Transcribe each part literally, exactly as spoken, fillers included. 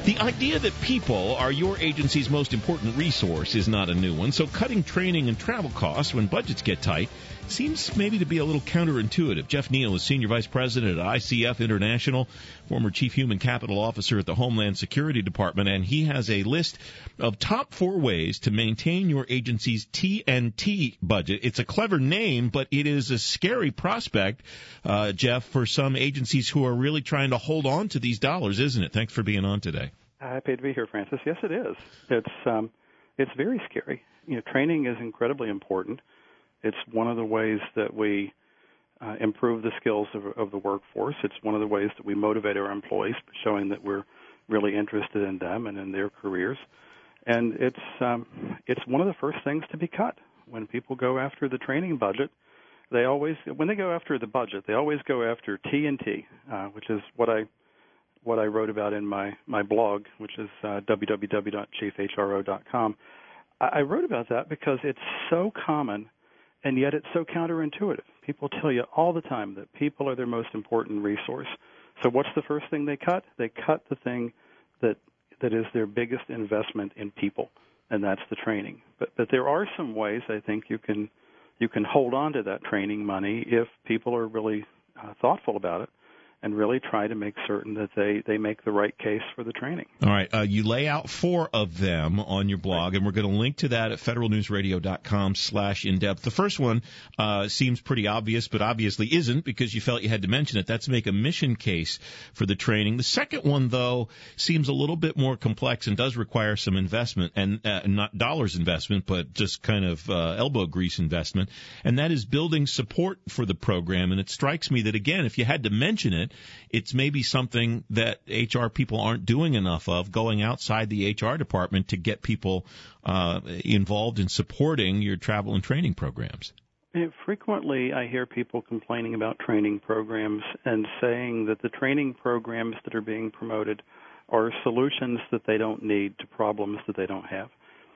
The idea that people are your agency's most important resource is not a new one, so cutting training and travel costs when budgets get tight seems maybe to be a little counterintuitive. Jeff Neal is Senior Vice President at I C F International, former Chief Human Capital Officer at the Homeland Security Department, and he has a list of top four ways to maintain your agency's T N T budget. It's a clever name, but it is a scary prospect, uh, Jeff, for some agencies who are really trying to hold on to these dollars, isn't it? Thanks for being on today. Happy to be here, Francis. Yes, it is. It's um, it's very scary. You know, training is incredibly important. It's one of the ways that we uh, improve the skills of, of the workforce. It's one of the ways that we motivate our employees, showing that we're really interested in them and in their careers. And it's um, it's one of the first things to be cut. When people go after the training budget, they always when they go after the budget, they always go after T N T, uh, which is what I what I wrote about in my, my blog, which is uh, w w w dot chief h r o dot com. I, I wrote about that because it's so common, and yet it's so counterintuitive. People tell you all the time that people are their most important resource. So what's the first thing they cut? They cut the thing that that is their biggest investment in people, and that's the training. But but there are some ways I think you can you can hold on to that training money if people are really uh, thoughtful about it, and really try to make certain that they, they make the right case for the training. All right. Uh, you lay out four of them on your blog, and we're going to link to that at federal news radio dot com slash in-depth. The first one uh, seems pretty obvious, but obviously isn't because you felt you had to mention it. That's make a mission case for the training. The second one, though, seems a little bit more complex and does require some investment, and uh, not dollars investment, but just kind of uh, elbow grease investment, and that is building support for the program. And it strikes me that, again, if you had to mention it, it's maybe something that H R people aren't doing enough of, going outside the H R department to get people uh, involved in supporting your travel and training programs. And frequently, I hear people complaining about training programs and saying that the training programs that are being promoted are solutions that they don't need to problems that they don't have.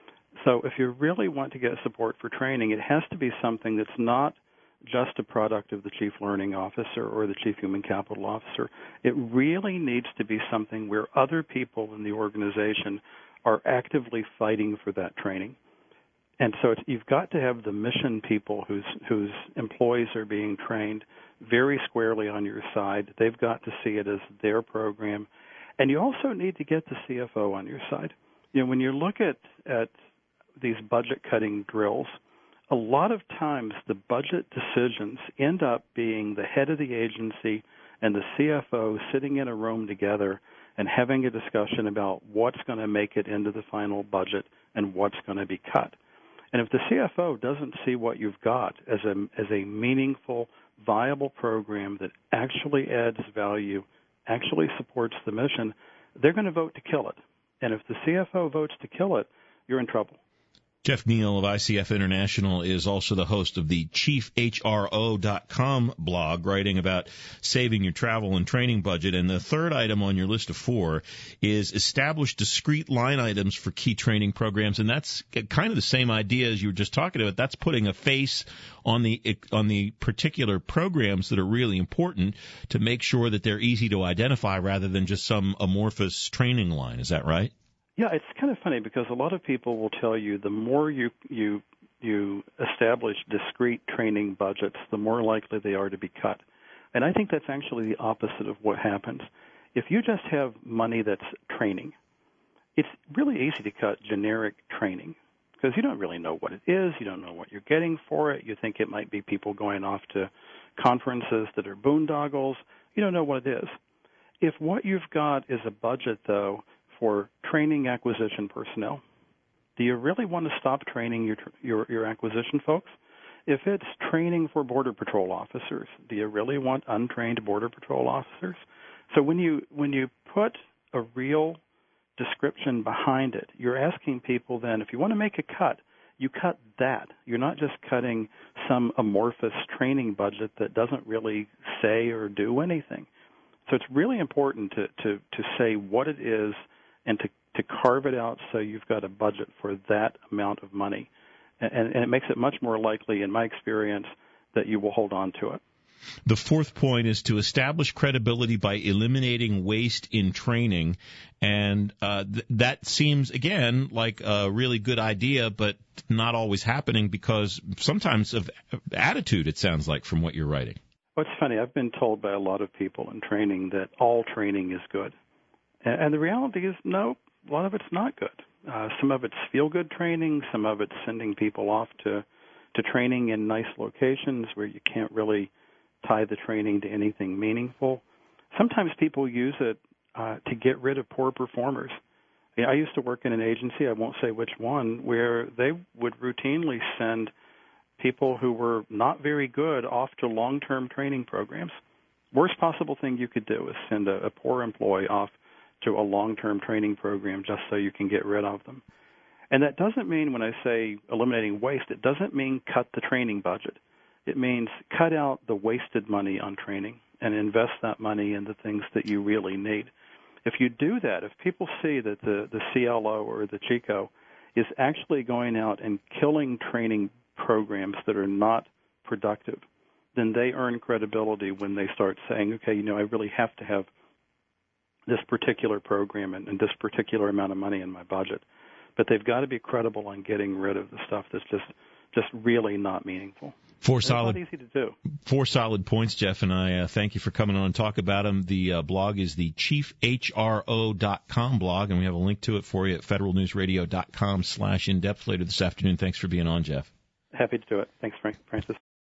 So if you really want to get support for training, it has to be something that's not just a product of the Chief Learning Officer or the Chief Human Capital Officer. It really needs to be something where other people in the organization are actively fighting for that training. And so it's, you've got to have the mission people whose whose employees are being trained very squarely on your side. They've got to see it as their program. And you also need to get the C F O on your side. You know, when you look at, at these budget-cutting drills, a lot of times the budget decisions end up being the head of the agency and the C F O sitting in a room together and having a discussion about what's going to make it into the final budget and what's going to be cut. And if the C F O doesn't see what you've got as a, as a meaningful, viable program that actually adds value, actually supports the mission, they're going to vote to kill it. And if the C F O votes to kill it, you're in trouble. Jeff Neal of I C F International is also the host of the chief h r o dot com blog, writing about saving your travel and training budget. And the third item on your list of four is establish discrete line items for key training programs. And that's kind of the same idea as you were just talking about. That's putting a face on the on the particular programs that are really important to make sure that they're easy to identify rather than just some amorphous training line. Is that right? Yeah, it's kind of funny because a lot of people will tell you the more you you you establish discrete training budgets, the more likely they are to be cut. And I think that's actually the opposite of what happens. If you just have money that's training, it's really easy to cut generic training because you don't really know what it is, you don't know what you're getting for it, you think it might be people going off to conferences that are boondoggles, you don't know what it is. If what you've got is a budget, though, for training acquisition personnel, do you really want to stop training your, your your acquisition folks? If it's training for Border Patrol officers, do you really want untrained Border Patrol officers? So when you when you put a real description behind it, you're asking people then, if you want to make a cut, you cut that. You're not just cutting some amorphous training budget that doesn't really say or do anything. So it's really important to, to, to say what it is and to, to carve it out so you've got a budget for that amount of money. And, and it makes it much more likely, in my experience, that you will hold on to it. The fourth point is to establish credibility by eliminating waste in training. And uh, th- that seems, again, like a really good idea, but not always happening because sometimes of attitude, it sounds like, from what you're writing. Well, it's funny. I've been told by a lot of people in training that all training is good. And, and the reality is, no, a lot of it's not good. Uh, some of it's feel-good training. Some of it's sending people off to, to training in nice locations where you can't really tie the training to anything meaningful. Sometimes people use it uh, to get rid of poor performers. I used to work in an agency, I won't say which one, where they would routinely send people who were not very good off to long-term training programs. Worst possible thing you could do is send a, a poor employee off to a long-term training program just so you can get rid of them. And that doesn't mean, when I say eliminating waste, it doesn't mean cut the training budget. It means cut out the wasted money on training and invest that money in the things that you really need. If you do that, if people see that the, the C L O or the Chico is actually going out and killing training programs that are not productive, then they earn credibility when they start saying, okay, you know, I really have to have this particular program and, and this particular amount of money in my budget. But they've got to be credible on getting rid of the stuff that's just just really not meaningful. Four it's solid, not easy to do. Four solid points, Jeff, and I uh, thank you for coming on and talk about them. The uh, blog is the chief H R O dot com blog, and we have a link to it for you at federal news radio dot com slash in depth later this afternoon. Thanks for being on, Jeff. Happy to do it. Thanks, Frank Francis.